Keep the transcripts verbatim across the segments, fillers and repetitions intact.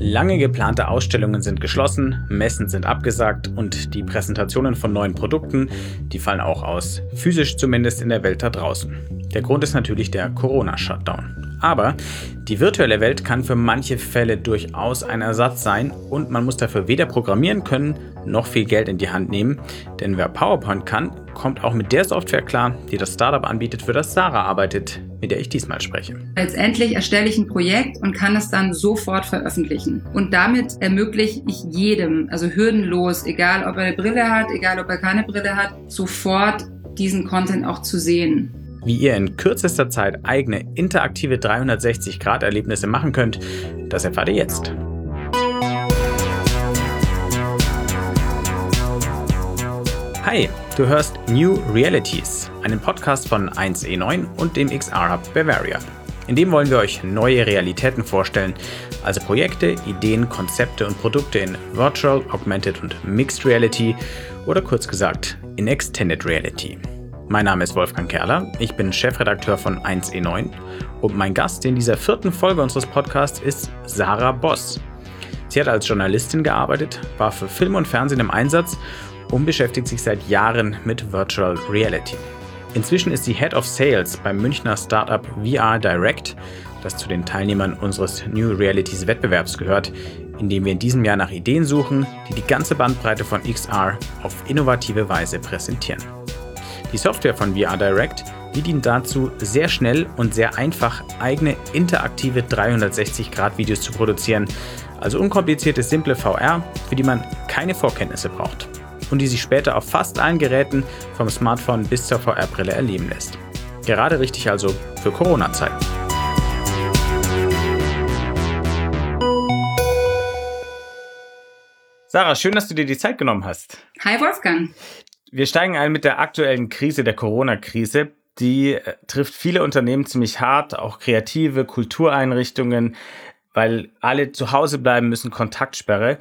Lange geplante Ausstellungen sind geschlossen, Messen sind abgesagt und die Präsentationen von neuen Produkten, die fallen auch aus, physisch zumindest in der Welt da draußen. Der Grund ist natürlich der Corona-Shutdown. Aber die virtuelle Welt kann für manche Fälle durchaus ein Ersatz sein und man muss dafür weder programmieren können, noch viel Geld in die Hand nehmen. Denn wer PowerPoint kann, kommt auch mit der Software klar, die das Startup anbietet, für das Sarah arbeitet, mit der ich diesmal spreche. Letztendlich erstelle ich ein Projekt und kann es dann sofort veröffentlichen. Und damit ermögliche ich jedem, also hürdenlos, egal ob er eine Brille hat, egal ob er keine Brille hat, sofort diesen Content auch zu sehen. Wie ihr in kürzester Zeit eigene interaktive dreihundertsechzig-Grad-Erlebnisse machen könnt, das erfahrt ihr jetzt. Hi, du hörst New Realities, einen Podcast von eins E neun und dem X R-Hub Bavaria. In dem wollen wir euch neue Realitäten vorstellen, also Projekte, Ideen, Konzepte und Produkte in Virtual, Augmented und Mixed Reality oder kurz gesagt in Extended Reality. Mein Name ist Wolfgang Kerler, ich bin Chefredakteur von eins E neun und mein Gast in dieser vierten Folge unseres Podcasts ist Sarah Boss. Sie hat als Journalistin gearbeitet, war für Film und Fernsehen im Einsatz und beschäftigt sich seit Jahren mit Virtual Reality. Inzwischen ist sie Head of Sales beim Münchner Startup V R Direct, das zu den Teilnehmern unseres New Realities Wettbewerbs gehört, in dem wir in diesem Jahr nach Ideen suchen, die die ganze Bandbreite von X R auf innovative Weise präsentieren. Die Software von V R Direct, die dient dazu, sehr schnell und sehr einfach eigene interaktive dreihundertsechzig-Grad-Videos zu produzieren, also unkomplizierte, simple V R, für die man keine Vorkenntnisse braucht und die sich später auf fast allen Geräten vom Smartphone bis zur V R-Brille erleben lässt. Gerade richtig also für Corona-Zeiten. Sarah, schön, dass du dir die Zeit genommen hast. Hi Wolfgang. Wir steigen ein mit der aktuellen Krise, der Corona-Krise. Die äh, trifft viele Unternehmen ziemlich hart, auch kreative Kultureinrichtungen, weil alle zu Hause bleiben müssen, Kontaktsperre.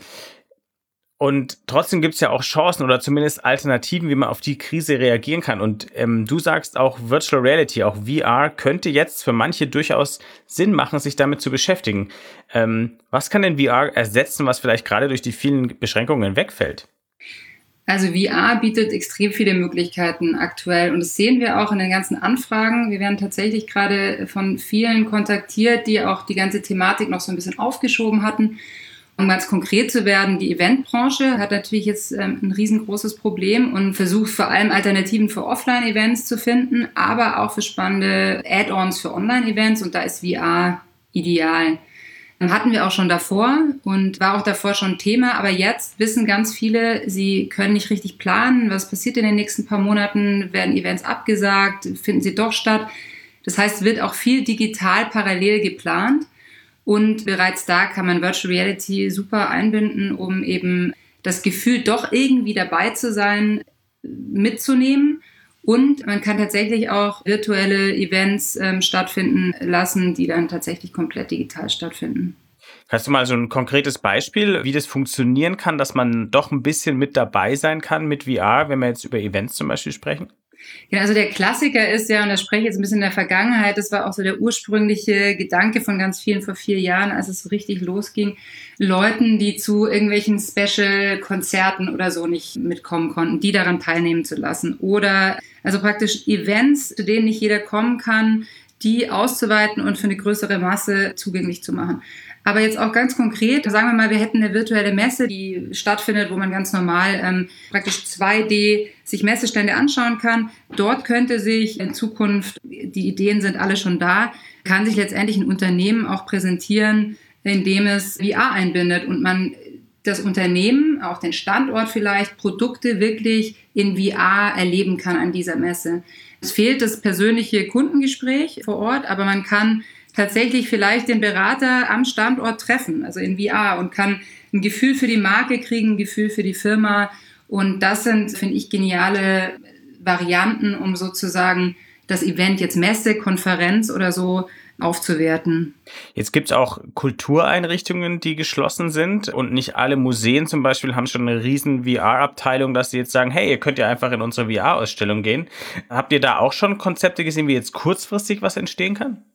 Und trotzdem gibt es ja auch Chancen oder zumindest Alternativen, wie man auf die Krise reagieren kann. Und ähm, du sagst auch Virtual Reality, auch V R, könnte jetzt für manche durchaus Sinn machen, sich damit zu beschäftigen. Ähm, was kann denn V R ersetzen, was vielleicht gerade durch die vielen Beschränkungen wegfällt? Also V R bietet extrem viele Möglichkeiten aktuell und das sehen wir auch in den ganzen Anfragen. Wir werden tatsächlich gerade von vielen kontaktiert, die auch die ganze Thematik noch so ein bisschen aufgeschoben hatten. Um ganz konkret zu werden, die Eventbranche hat natürlich jetzt ähm, ein riesengroßes Problem und versucht vor allem Alternativen für Offline-Events zu finden, aber auch für spannende Add-ons für Online-Events und da ist V R ideal. Hatten wir auch schon davor und war auch davor schon Thema, aber jetzt wissen ganz viele, sie können nicht richtig planen, was passiert in den nächsten paar Monaten, werden Events abgesagt, finden sie doch statt. Das heißt, wird auch viel digital parallel geplant und bereits da kann man Virtual Reality super einbinden, um eben das Gefühl, doch irgendwie dabei zu sein, mitzunehmen. Und man kann tatsächlich auch virtuelle Events ähm, stattfinden lassen, die dann tatsächlich komplett digital stattfinden. Hast du mal so ein konkretes Beispiel, wie das funktionieren kann, dass man doch ein bisschen mit dabei sein kann mit V R, wenn wir jetzt über Events zum Beispiel sprechen? Ja, also der Klassiker ist ja, und da spreche ich jetzt ein bisschen in der Vergangenheit, das war auch so der ursprüngliche Gedanke von ganz vielen vor vier Jahren, als es so richtig losging, Leuten, die zu irgendwelchen Special-Konzerten oder so nicht mitkommen konnten, die daran teilnehmen zu lassen. Oder also praktisch Events, zu denen nicht jeder kommen kann, die auszuweiten und für eine größere Masse zugänglich zu machen. Aber jetzt auch ganz konkret, sagen wir mal, wir hätten eine virtuelle Messe, die stattfindet, wo man ganz normal ähm, praktisch zwei D sich Messestände anschauen kann. Dort könnte sich in Zukunft, die Ideen sind alle schon da, kann sich letztendlich ein Unternehmen auch präsentieren, indem es V R einbindet und man das Unternehmen, auch den Standort vielleicht, Produkte wirklich in V R erleben kann an dieser Messe. Es fehlt das persönliche Kundengespräch vor Ort, aber man kann tatsächlich vielleicht den Berater am Standort treffen, also in V R und kann ein Gefühl für die Marke kriegen, ein Gefühl für die Firma. Und das sind, finde ich, geniale Varianten, um sozusagen das Event jetzt Messe, Konferenz oder so aufzuwerten. Jetzt gibt es auch Kultureinrichtungen, die geschlossen sind und nicht alle Museen zum Beispiel haben schon eine riesen V R-Abteilung, dass sie jetzt sagen, hey, ihr könnt ja einfach in unsere V R-Ausstellung gehen. Habt ihr da auch schon Konzepte gesehen, wie jetzt kurzfristig was entstehen kann?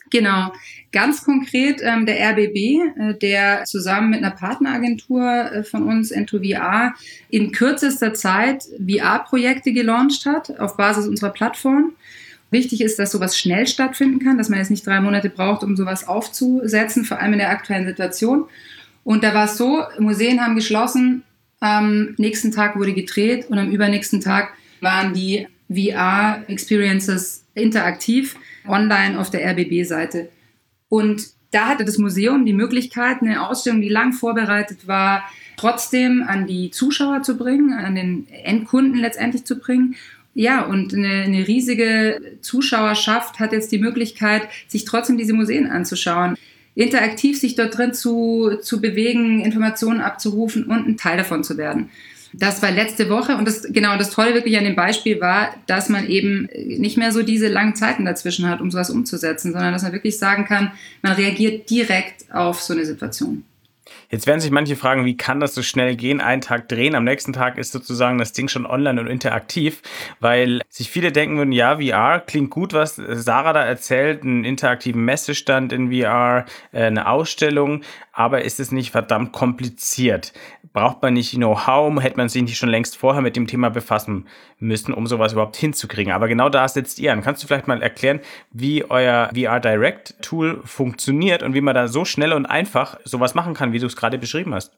Genau. Ganz konkret ähm, der R B B, äh, der zusammen mit einer Partneragentur äh, von uns, Into V R, in kürzester Zeit V R-Projekte gelauncht hat auf Basis unserer Plattform. Wichtig ist, dass sowas schnell stattfinden kann, dass man jetzt nicht drei Monate braucht, um sowas aufzusetzen, vor allem in der aktuellen Situation. Und da war es so, Museen haben geschlossen, am nächsten Tag wurde gedreht und am übernächsten Tag waren die V R-Experiences interaktiv online auf der R B B-Seite. Und da hatte das Museum die Möglichkeit, eine Ausstellung, die lang vorbereitet war, trotzdem an die Zuschauer zu bringen, an den Endkunden letztendlich zu bringen. Ja, und eine, eine riesige Zuschauerschaft hat jetzt die Möglichkeit, sich trotzdem diese Museen anzuschauen, interaktiv sich dort drin zu, zu bewegen, Informationen abzurufen und ein Teil davon zu werden. Das war letzte Woche und das, genau, das Tolle wirklich an dem Beispiel war, dass man eben nicht mehr so diese langen Zeiten dazwischen hat, um sowas umzusetzen, sondern dass man wirklich sagen kann, man reagiert direkt auf so eine Situation. Jetzt werden sich manche fragen, wie kann das so schnell gehen? Einen Tag drehen, am nächsten Tag ist sozusagen das Ding schon online und interaktiv, weil sich viele denken würden, ja, V R klingt gut, was Sarah da erzählt, einen interaktiven Messestand in V R, eine Ausstellung, aber ist es nicht verdammt kompliziert? Braucht man nicht Know-how? Hätte man sich nicht schon längst vorher mit dem Thema befassen müssen, um sowas überhaupt hinzukriegen? Aber genau da setzt ihr an. Kannst du vielleicht mal erklären, wie euer V R Direct Tool funktioniert und wie man da so schnell und einfach sowas machen kann, wie du es gerade beschrieben hast?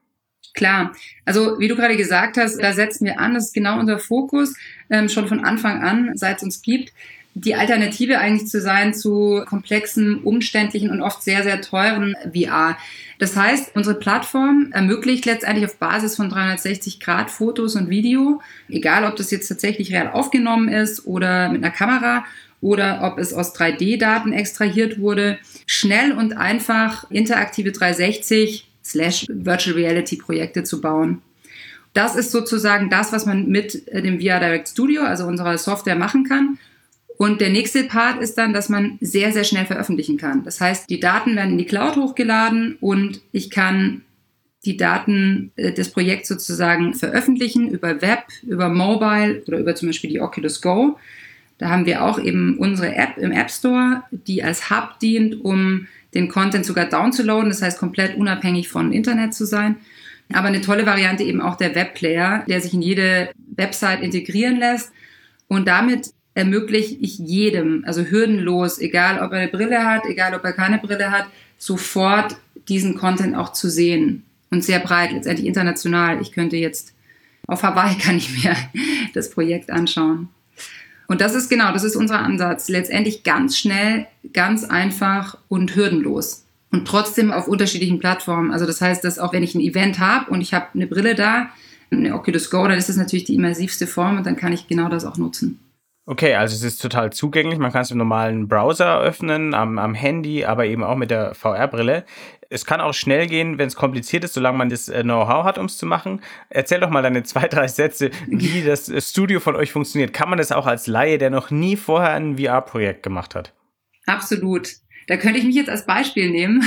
Klar, also wie du gerade gesagt hast, da setzen wir an, das ist genau unser Fokus, ähm, schon von Anfang an, seit es uns gibt, die Alternative eigentlich zu sein zu komplexen, umständlichen und oft sehr, sehr teuren V R. Das heißt, unsere Plattform ermöglicht letztendlich auf Basis von dreihundertsechzig Grad Fotos und Video, egal ob das jetzt tatsächlich real aufgenommen ist oder mit einer Kamera oder ob es aus drei D-Daten extrahiert wurde, schnell und einfach interaktive dreihundertsechzig slash Virtual Reality Projekte zu bauen. Das ist sozusagen das, was man mit dem V R Direct Studio, also unserer Software, machen kann. Und der nächste Part ist dann, dass man sehr, sehr schnell veröffentlichen kann. Das heißt, die Daten werden in die Cloud hochgeladen und ich kann die Daten des Projekts sozusagen veröffentlichen über Web, über Mobile oder über zum Beispiel die Oculus Go. Da haben wir auch eben unsere App im App Store, die als Hub dient, um den Content sogar downzuladen, das heißt komplett unabhängig von Internet zu sein. Aber eine tolle Variante eben auch der Webplayer, der sich in jede Website integrieren lässt und damit ermögliche ich jedem, also hürdenlos, egal ob er eine Brille hat, egal ob er keine Brille hat, sofort diesen Content auch zu sehen. Und sehr breit, letztendlich international. Ich könnte jetzt auf Hawaii kann ich mir das Projekt anschauen. Und das ist genau, das ist unser Ansatz. Letztendlich ganz schnell, ganz einfach und hürdenlos. Und trotzdem auf unterschiedlichen Plattformen. Also das heißt, dass auch wenn ich ein Event habe und ich habe eine Brille da, eine Oculus Go, dann ist das natürlich die immersivste Form und dann kann ich genau das auch nutzen. Okay, also es ist total zugänglich. Man kann es im normalen Browser öffnen, am, am Handy, aber eben auch mit der V R-Brille. Es kann auch schnell gehen, wenn es kompliziert ist, solange man das Know-how hat, um es zu machen. Erzähl doch mal deine zwei, drei Sätze, wie das Studio von euch funktioniert. Kann man das auch als Laie, der noch nie vorher ein V R-Projekt gemacht hat? Absolut. Da könnte ich mich jetzt als Beispiel nehmen.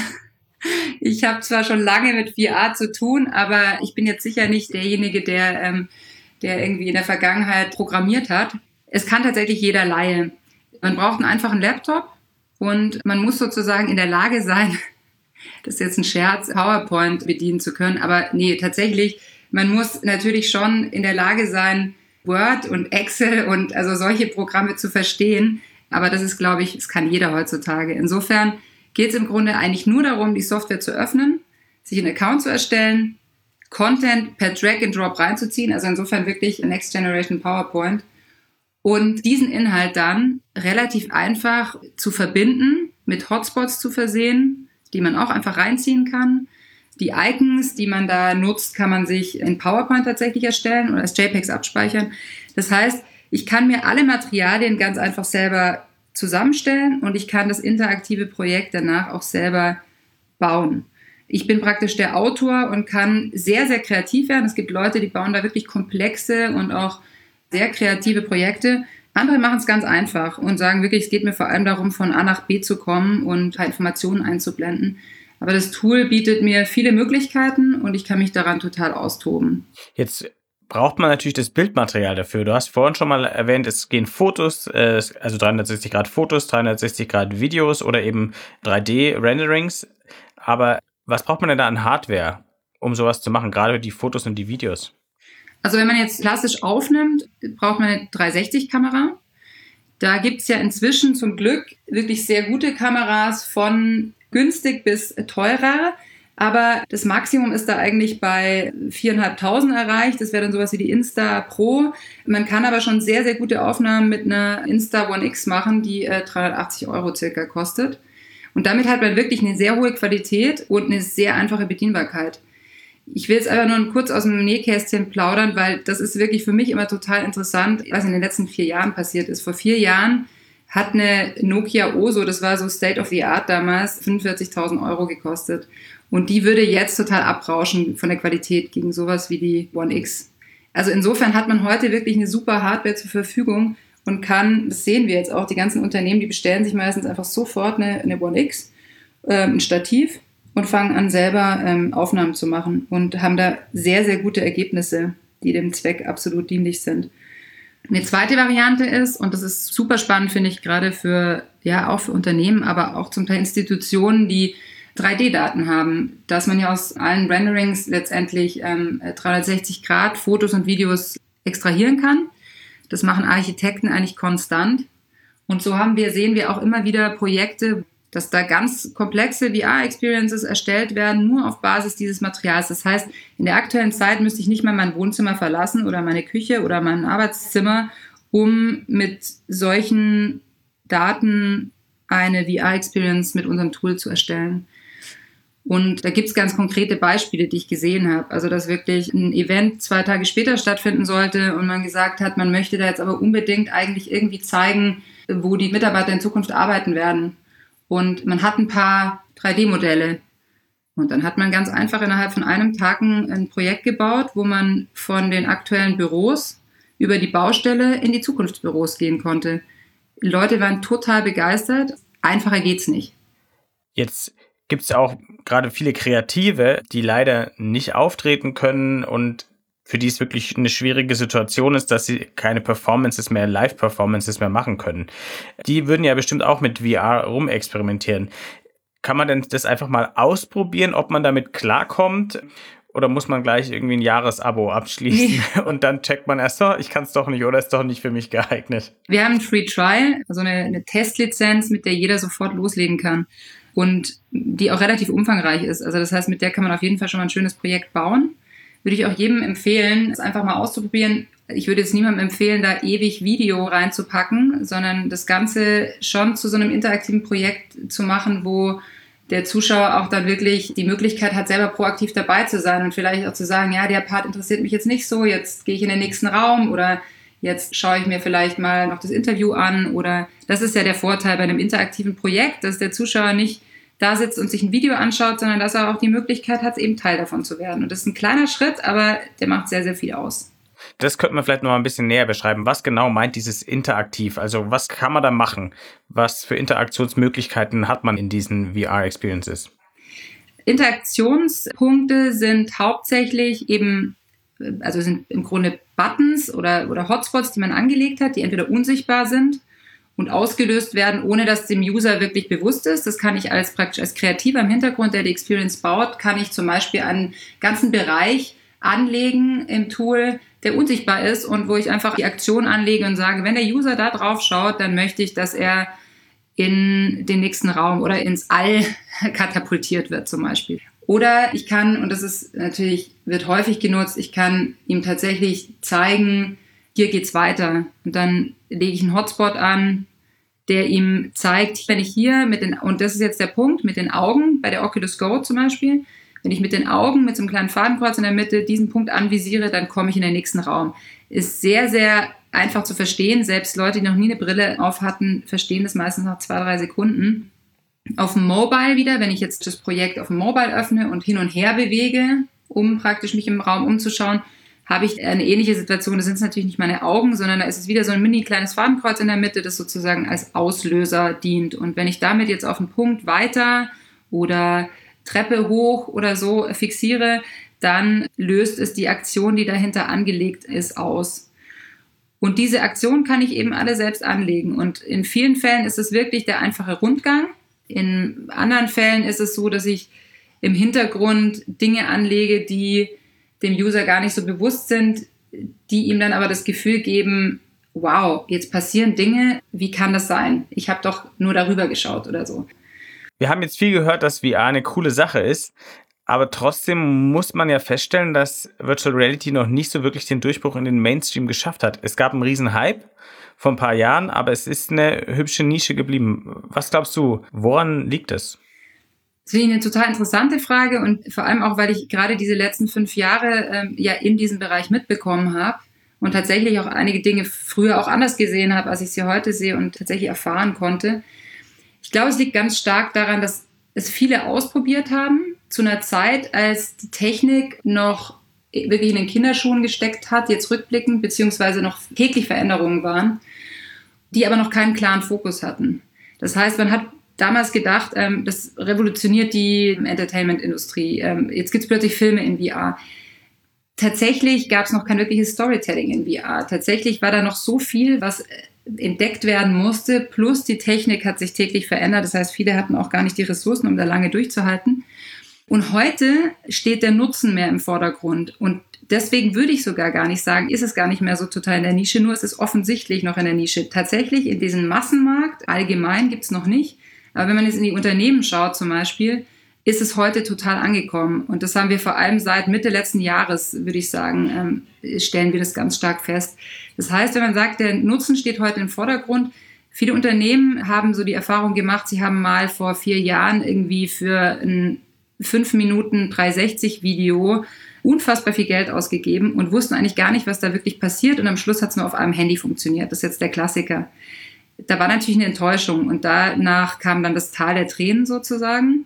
Ich habe zwar schon lange mit V R zu tun, aber ich bin jetzt sicher nicht derjenige, der, ähm, der irgendwie in der Vergangenheit programmiert hat. Es kann tatsächlich jeder Laie. Man braucht einen einfachen Laptop und man muss sozusagen in der Lage sein, das ist jetzt ein Scherz, PowerPoint bedienen zu können. Aber nee, tatsächlich, man muss natürlich schon in der Lage sein, Word und Excel und also solche Programme zu verstehen. Aber das ist, glaube ich, das kann jeder heutzutage. Insofern geht es im Grunde eigentlich nur darum, die Software zu öffnen, sich einen Account zu erstellen, Content per Drag and Drop reinzuziehen. Also insofern wirklich Next Generation PowerPoint. Und diesen Inhalt dann relativ einfach zu verbinden, mit Hotspots zu versehen, die man auch einfach reinziehen kann. Die Icons, die man da nutzt, kann man sich in PowerPoint tatsächlich erstellen oder als JPEGs abspeichern. Das heißt, ich kann mir alle Materialien ganz einfach selber zusammenstellen und ich kann das interaktive Projekt danach auch selber bauen. Ich bin praktisch der Autor und kann sehr, sehr kreativ werden. Es gibt Leute, die bauen da wirklich komplexe und auch sehr kreative Projekte. Andere machen es ganz einfach und sagen wirklich, es geht mir vor allem darum, von A nach B zu kommen und Informationen einzublenden. Aber das Tool bietet mir viele Möglichkeiten und ich kann mich daran total austoben. Jetzt braucht man natürlich das Bildmaterial dafür. Du hast vorhin schon mal erwähnt, es gehen Fotos, also dreihundertsechzig Grad Fotos, dreihundertsechzig Grad Videos oder eben drei D-Renderings. Aber was braucht man denn da an Hardware, um sowas zu machen, gerade die Fotos und die Videos? Also wenn man jetzt klassisch aufnimmt, braucht man eine dreihundertsechzig-Kamera. Da gibt's ja inzwischen zum Glück wirklich sehr gute Kameras von günstig bis teurer. Aber das Maximum ist da eigentlich bei viertausendfünfhundert erreicht. Das wäre dann sowas wie die Insta Pro. Man kann aber schon sehr, sehr gute Aufnahmen mit einer Insta One X machen, die äh, dreihundertachtzig Euro circa kostet. Und damit hat man wirklich eine sehr hohe Qualität und eine sehr einfache Bedienbarkeit. Ich will jetzt aber nur kurz aus dem Nähkästchen plaudern, weil das ist wirklich für mich immer total interessant, was in den letzten vier Jahren passiert ist. Vor vier Jahren hat eine Nokia Oso, das war so State of the Art damals, fünfundvierzigtausend Euro gekostet. Und die würde jetzt total abrauschen von der Qualität gegen sowas wie die One X. Also insofern hat man heute wirklich eine super Hardware zur Verfügung und kann, das sehen wir jetzt auch, die ganzen Unternehmen, die bestellen sich meistens einfach sofort eine, eine One X, äh, ein Stativ und fangen an selber ähm, Aufnahmen zu machen und haben da sehr, sehr gute Ergebnisse, die dem Zweck absolut dienlich sind. Eine zweite Variante ist, und das ist super spannend, finde ich, gerade für, ja, auch für Unternehmen, aber auch zum Teil Institutionen, die drei D-Daten haben, dass man ja aus allen Renderings letztendlich ähm, dreihundertsechzig Grad Fotos und Videos extrahieren kann. Das machen Architekten eigentlich konstant. Und so haben wir, sehen wir auch immer wieder Projekte, dass da ganz komplexe V R-Experiences erstellt werden, nur auf Basis dieses Materials. Das heißt, in der aktuellen Zeit müsste ich nicht mal mein Wohnzimmer verlassen oder meine Küche oder mein Arbeitszimmer, um mit solchen Daten eine V R-Experience mit unserem Tool zu erstellen. Und da gibt's ganz konkrete Beispiele, die ich gesehen habe. Also dass wirklich ein Event zwei Tage später stattfinden sollte und man gesagt hat, man möchte da jetzt aber unbedingt eigentlich irgendwie zeigen, wo die Mitarbeiter in Zukunft arbeiten werden. Und man hat ein paar drei D-Modelle. Und dann hat man ganz einfach innerhalb von einem Tag ein Projekt gebaut, wo man von den aktuellen Büros über die Baustelle in die Zukunftsbüros gehen konnte. Die Leute waren total begeistert. Einfacher geht's nicht. Jetzt gibt es ja auch gerade viele Kreative, die leider nicht auftreten können und für die es wirklich eine schwierige Situation ist, dass sie keine Performances mehr, Live-Performances mehr machen können. Die würden ja bestimmt auch mit V R rumexperimentieren. Kann man denn das einfach mal ausprobieren, ob man damit klarkommt? Oder muss man gleich irgendwie ein Jahresabo abschließen nee. und dann checkt man erst, oh, ich kann es doch nicht oder ist doch nicht für mich geeignet? Wir haben ein Free Trial, also eine, eine Testlizenz, mit der jeder sofort loslegen kann und die auch relativ umfangreich ist. Also das heißt, mit der kann man auf jeden Fall schon mal ein schönes Projekt bauen. Würde ich auch jedem empfehlen, es einfach mal auszuprobieren. Ich würde jetzt niemandem empfehlen, da ewig Video reinzupacken, sondern das Ganze schon zu so einem interaktiven Projekt zu machen, wo der Zuschauer auch dann wirklich die Möglichkeit hat, selber proaktiv dabei zu sein und vielleicht auch zu sagen, ja, der Part interessiert mich jetzt nicht so, jetzt gehe ich in den nächsten Raum oder jetzt schaue ich mir vielleicht mal noch das Interview an oder das ist ja der Vorteil bei einem interaktiven Projekt, dass der Zuschauer nicht da sitzt und sich ein Video anschaut, sondern dass er auch die Möglichkeit hat, eben Teil davon zu werden. Und das ist ein kleiner Schritt, aber der macht sehr, sehr viel aus. Das könnte man vielleicht noch mal ein bisschen näher beschreiben. Was genau meint dieses interaktiv? Also was kann man da machen? Was für Interaktionsmöglichkeiten hat man in diesen V R-Experiences? Interaktionspunkte sind hauptsächlich eben, also sind im Grunde Buttons oder, oder Hotspots, die man angelegt hat, die entweder unsichtbar sind und ausgelöst werden, ohne dass dem User wirklich bewusst ist. Das kann ich als praktisch als Kreativer im Hintergrund, der die Experience baut, kann ich zum Beispiel einen ganzen Bereich anlegen im Tool, der unsichtbar ist und wo ich einfach die Aktion anlege und sage, wenn der User da drauf schaut, dann möchte ich, dass er in den nächsten Raum oder ins All katapultiert wird zum Beispiel. Oder ich kann, und das ist natürlich, wird häufig genutzt, ich kann ihm tatsächlich zeigen, hier geht's weiter. Und dann lege ich einen Hotspot an, der ihm zeigt, wenn ich hier mit den, und das ist jetzt der Punkt, mit den Augen, bei der Oculus Go zum Beispiel, wenn ich mit den Augen, mit so einem kleinen Fadenkreuz in der Mitte diesen Punkt anvisiere, dann komme ich in den nächsten Raum. Ist sehr, sehr einfach zu verstehen. Selbst Leute, die noch nie eine Brille auf hatten, verstehen das meistens nach zwei, drei Sekunden. Auf dem Mobile wieder, wenn ich jetzt das Projekt auf dem Mobile öffne und hin und her bewege, um praktisch mich im Raum umzuschauen, habe ich eine ähnliche Situation. Das sind natürlich nicht meine Augen, sondern da ist es wieder so ein mini kleines Fadenkreuz in der Mitte, das sozusagen als Auslöser dient. Und wenn ich damit jetzt auf einen Punkt weiter oder Treppe hoch oder so fixiere, dann löst es die Aktion, die dahinter angelegt ist, aus. Und diese Aktion kann ich eben alle selbst anlegen. Und in vielen Fällen ist es wirklich der einfache Rundgang. In anderen Fällen ist es so, dass ich im Hintergrund Dinge anlege, die dem User gar nicht so bewusst sind, die ihm dann aber das Gefühl geben, wow, jetzt passieren Dinge, wie kann das sein? Ich habe doch nur darüber geschaut oder so. Wir haben jetzt viel gehört, dass V R eine coole Sache ist, aber trotzdem muss man ja feststellen, dass Virtual Reality noch nicht so wirklich den Durchbruch in den Mainstream geschafft hat. Es gab einen riesen Hype vor ein paar Jahren, aber es ist eine hübsche Nische geblieben. Was glaubst du, woran liegt es? Das finde ich eine total interessante Frage und vor allem auch, weil ich gerade diese letzten fünf Jahre ähm, ja in diesem Bereich mitbekommen habe und tatsächlich auch einige Dinge früher auch anders gesehen habe, als ich sie heute sehe und tatsächlich erfahren konnte. Ich glaube, es liegt ganz stark daran, dass es viele ausprobiert haben, zu einer Zeit, als die Technik noch wirklich in den Kinderschuhen gesteckt hat, jetzt rückblickend, beziehungsweise noch täglich Veränderungen waren, die aber noch keinen klaren Fokus hatten. Das heißt, man hat damals gedacht, ähm, das revolutioniert die Entertainment-Industrie. Ähm, jetzt gibt es plötzlich Filme in V R. Tatsächlich gab es noch kein wirkliches Storytelling in V R. Tatsächlich war da noch so viel, was entdeckt werden musste, plus die Technik hat sich täglich verändert. Das heißt, viele hatten auch gar nicht die Ressourcen, um da lange durchzuhalten. Und heute steht der Nutzen mehr im Vordergrund. Und deswegen würde ich sogar gar nicht sagen, ist es gar nicht mehr so total in der Nische, nur es ist offensichtlich noch in der Nische. Tatsächlich in diesem Massenmarkt, allgemein gibt es noch nicht. Aber wenn man jetzt in die Unternehmen schaut zum Beispiel, ist es heute total angekommen. Und das haben wir vor allem seit Mitte letzten Jahres, würde ich sagen, ähm, stellen wir das ganz stark fest. Das heißt, wenn man sagt, der Nutzen steht heute im Vordergrund, viele Unternehmen haben so die Erfahrung gemacht, sie haben mal vor vier Jahren irgendwie für ein fünf Minuten dreihundertsechzig Video unfassbar viel Geld ausgegeben und wussten eigentlich gar nicht, was da wirklich passiert. Und am Schluss hat es nur auf einem Handy funktioniert. Das ist jetzt der Klassiker. Da war natürlich eine Enttäuschung und danach kam dann das Tal der Tränen sozusagen.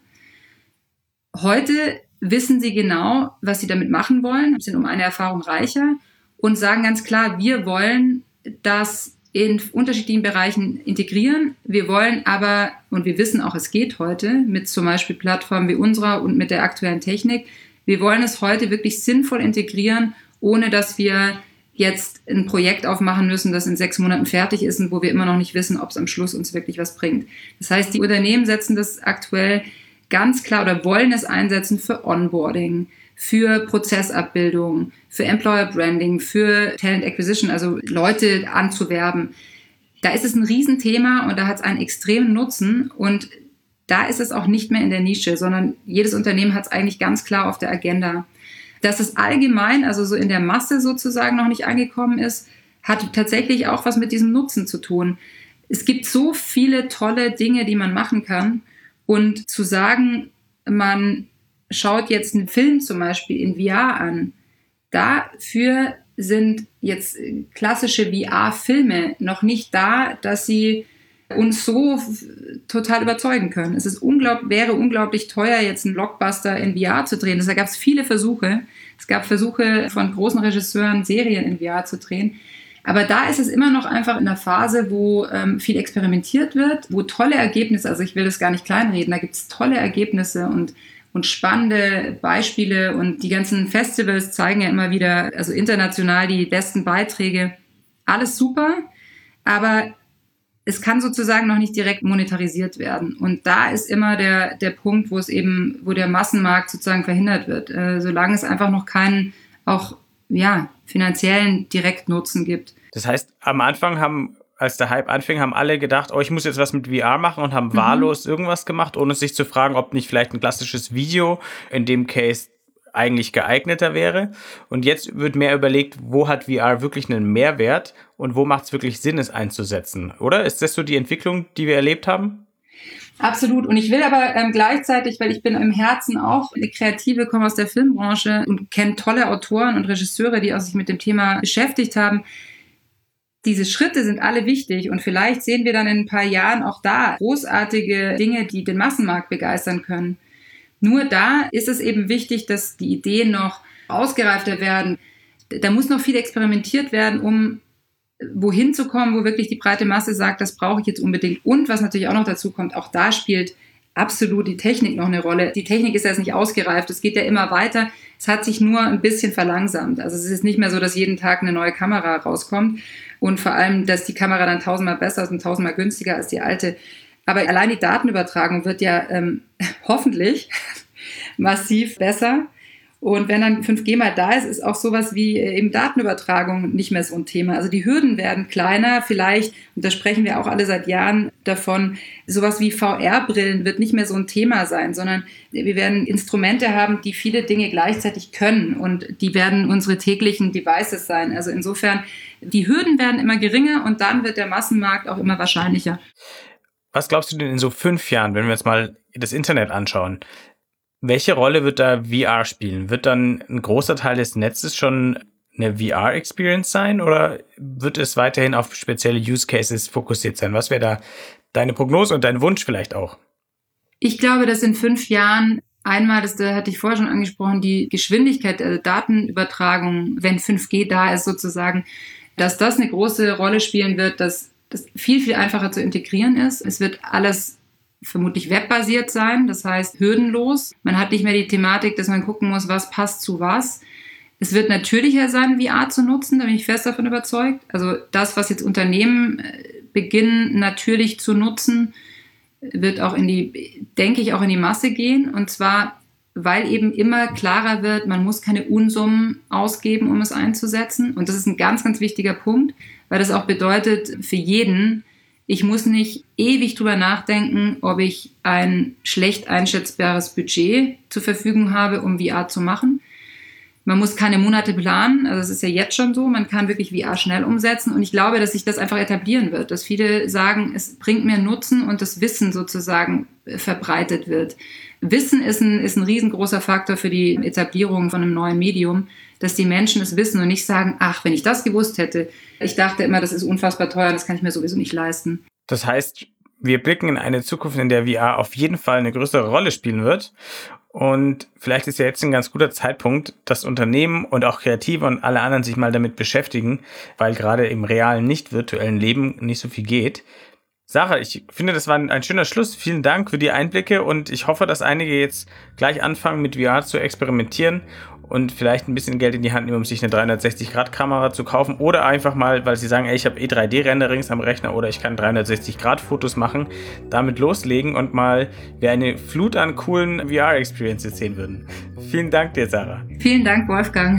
Heute wissen sie genau, was sie damit machen wollen, sind um eine Erfahrung reicher und sagen ganz klar, wir wollen das in unterschiedlichen Bereichen integrieren. Wir wollen aber, und wir wissen auch, es geht heute mit zum Beispiel Plattformen wie unserer und mit der aktuellen Technik, wir wollen es heute wirklich sinnvoll integrieren, ohne dass wir jetzt ein Projekt aufmachen müssen, das in sechs Monaten fertig ist und wo wir immer noch nicht wissen, ob es am Schluss uns wirklich was bringt. Das heißt, die Unternehmen setzen das aktuell ganz klar oder wollen es einsetzen für Onboarding, für Prozessabbildung, für Employer Branding, für Talent Acquisition, also Leute anzuwerben. Da ist es ein Riesenthema und da hat es einen extremen Nutzen und da ist es auch nicht mehr in der Nische, sondern jedes Unternehmen hat es eigentlich ganz klar auf der Agenda. Dass es allgemein, also so in der Masse sozusagen noch nicht angekommen ist, hat tatsächlich auch was mit diesem Nutzen zu tun. Es gibt so viele tolle Dinge, die man machen kann. Und zu sagen, man schaut jetzt einen Film zum Beispiel in V R an, dafür sind jetzt klassische V R-Filme noch nicht da, dass sie uns so total überzeugen können. Es ist unglaublich, wäre unglaublich teuer, jetzt einen Blockbuster in V R zu drehen. Da gab es viele Versuche. Es gab Versuche von großen Regisseuren, Serien in V R zu drehen. Aber da ist es immer noch einfach in einer Phase, wo ähm, viel experimentiert wird, wo tolle Ergebnisse, also ich will das gar nicht kleinreden, da gibt es tolle Ergebnisse und, und spannende Beispiele und die ganzen Festivals zeigen ja immer wieder, also international die besten Beiträge. Alles super, aber es kann sozusagen noch nicht direkt monetarisiert werden. Und da ist immer der, der Punkt, wo es eben, wo der Massenmarkt sozusagen verhindert wird, äh, solange es einfach noch keinen auch ja, finanziellen Direktnutzen gibt. Das heißt, am Anfang haben, als der Hype anfing, haben alle gedacht, oh, ich muss jetzt was mit V R machen und haben mhm. wahllos irgendwas gemacht, ohne sich zu fragen, ob nicht vielleicht ein klassisches Video in dem Case eigentlich geeigneter wäre. Und jetzt wird mehr überlegt, wo hat V R wirklich einen Mehrwert und wo macht es wirklich Sinn, es einzusetzen, oder? Ist das so die Entwicklung, die wir erlebt haben? Absolut. Und ich will aber ähm, gleichzeitig, weil ich bin im Herzen auch eine Kreative, komme aus der Filmbranche und kenne tolle Autoren und Regisseure, die auch sich mit dem Thema beschäftigt haben. Diese Schritte sind alle wichtig und vielleicht sehen wir dann in ein paar Jahren auch da großartige Dinge, die den Massenmarkt begeistern können. Nur da ist es eben wichtig, dass die Ideen noch ausgereifter werden. Da muss noch viel experimentiert werden, um wohin zu kommen, wo wirklich die breite Masse sagt, das brauche ich jetzt unbedingt. Und was natürlich auch noch dazu kommt, auch da spielt absolut die Technik noch eine Rolle. Die Technik ist ja jetzt nicht ausgereift, es geht ja immer weiter. Es hat sich nur ein bisschen verlangsamt. Also es ist nicht mehr so, dass jeden Tag eine neue Kamera rauskommt und vor allem, dass die Kamera dann tausendmal besser ist und tausendmal günstiger als die alte. Aber allein die Datenübertragung wird ja ähm, hoffentlich massiv besser. Und wenn dann fünf G mal da ist, ist auch sowas wie eben Datenübertragung nicht mehr so ein Thema. Also die Hürden werden kleiner, vielleicht, und da sprechen wir auch alle seit Jahren davon, sowas wie V R-Brillen wird nicht mehr so ein Thema sein, sondern wir werden Instrumente haben, die viele Dinge gleichzeitig können und die werden unsere täglichen Devices sein. Also insofern, die Hürden werden immer geringer und dann wird der Massenmarkt auch immer wahrscheinlicher. Was glaubst du denn in so fünf Jahren, wenn wir jetzt mal das Internet anschauen? Welche Rolle wird da V R spielen? Wird dann ein großer Teil des Netzes schon eine V R-Experience sein oder wird es weiterhin auf spezielle Use Cases fokussiert sein? Was wäre da deine Prognose und dein Wunsch vielleicht auch? Ich glaube, dass in fünf Jahren einmal, das hatte ich vorher schon angesprochen, die Geschwindigkeit der Datenübertragung, wenn fünf G da ist sozusagen, dass das eine große Rolle spielen wird, dass das viel, viel einfacher zu integrieren ist. Es wird alles vermutlich webbasiert sein, das heißt hürdenlos. Man hat nicht mehr die Thematik, dass man gucken muss, was passt zu was. Es wird natürlicher sein, V R zu nutzen, da bin ich fest davon überzeugt. Also das, was jetzt Unternehmen beginnen natürlich zu nutzen, wird auch in die, denke ich, auch in die Masse gehen. Und zwar, weil eben immer klarer wird, man muss keine Unsummen ausgeben, um es einzusetzen. Und das ist ein ganz, ganz wichtiger Punkt, weil das auch bedeutet für jeden, ich muss nicht ewig drüber nachdenken, ob ich ein schlecht einschätzbares Budget zur Verfügung habe, um V R zu machen. Man muss keine Monate planen, also es ist ja jetzt schon so, man kann wirklich V R schnell umsetzen und ich glaube, dass sich das einfach etablieren wird, dass viele sagen, es bringt mir Nutzen und das Wissen sozusagen verbreitet wird. Wissen ist ein, ist ein riesengroßer Faktor für die Etablierung von einem neuen Medium, dass die Menschen es wissen und nicht sagen, ach, wenn ich das gewusst hätte. Ich dachte immer, das ist unfassbar teuer, das kann ich mir sowieso nicht leisten. Das heißt, wir blicken in eine Zukunft, in der V R auf jeden Fall eine größere Rolle spielen wird. Und vielleicht ist ja jetzt ein ganz guter Zeitpunkt, dass Unternehmen und auch Kreative und alle anderen sich mal damit beschäftigen, weil gerade im realen, nicht virtuellen Leben nicht so viel geht. Sarah, ich finde, das war ein schöner Schluss. Vielen Dank für die Einblicke und ich hoffe, dass einige jetzt gleich anfangen, mit V R zu experimentieren und vielleicht ein bisschen Geld in die Hand nehmen, um sich eine dreihundertsechzig Grad Kamera zu kaufen oder einfach mal, weil sie sagen, ey, ich habe eh drei D Renderings am Rechner oder ich kann dreihundertsechzig Grad Fotos machen, damit loslegen und mal wie eine Flut an coolen V R-Experiences sehen würden. Vielen Dank dir, Sarah. Vielen Dank, Wolfgang.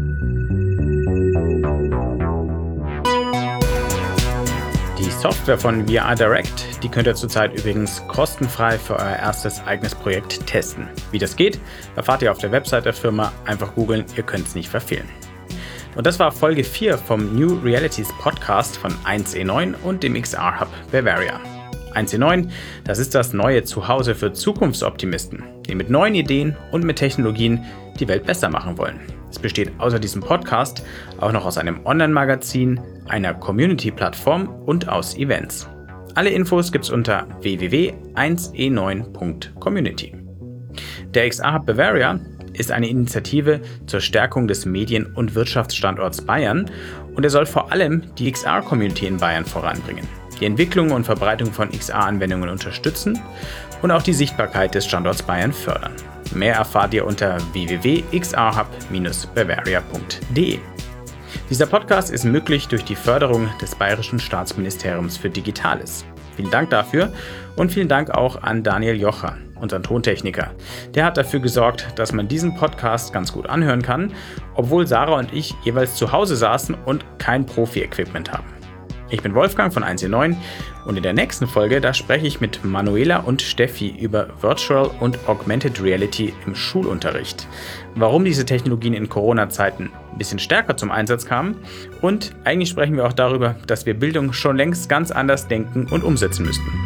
Die Software von V R Direct, die könnt ihr zurzeit übrigens kostenfrei für euer erstes eigenes Projekt testen. Wie das geht, erfahrt ihr auf der Website der Firma. Einfach googeln, ihr könnt es nicht verfehlen. Und das war Folge vier vom New Realities Podcast von eins E neun und dem X R-Hub Bavaria. eins E neun, das ist das neue Zuhause für Zukunftsoptimisten, die mit neuen Ideen und mit Technologien die Welt besser machen wollen. Es besteht außer diesem Podcast auch noch aus einem Online-Magazin, einer Community-Plattform und aus Events. Alle Infos gibt's unter w w w punkt eins e neun punkt community. Der X R-Hub Bavaria ist eine Initiative zur Stärkung des Medien- und Wirtschaftsstandorts Bayern und er soll vor allem die X R-Community in Bayern voranbringen, die Entwicklung und Verbreitung von X R-Anwendungen unterstützen und auch die Sichtbarkeit des Standorts Bayern fördern. Mehr erfahrt ihr unter w w w punkt x r hub dash bavaria punkt d e. Dieser Podcast ist möglich durch die Förderung des Bayerischen Staatsministeriums für Digitales. Vielen Dank dafür und vielen Dank auch an Daniel Jocher, unseren Tontechniker. Der hat dafür gesorgt, dass man diesen Podcast ganz gut anhören kann, obwohl Sarah und ich jeweils zu Hause saßen und kein Profi-Equipment haben. Ich bin Wolfgang von eins E neun und in der nächsten Folge, da spreche ich mit Manuela und Steffi über Virtual und Augmented Reality im Schulunterricht, warum diese Technologien in Corona-Zeiten ein bisschen stärker zum Einsatz kamen und eigentlich sprechen wir auch darüber, dass wir Bildung schon längst ganz anders denken und umsetzen müssten.